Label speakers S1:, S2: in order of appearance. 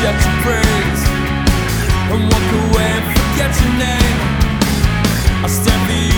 S1: reject your praise and walk away and forget your name. I stand for you.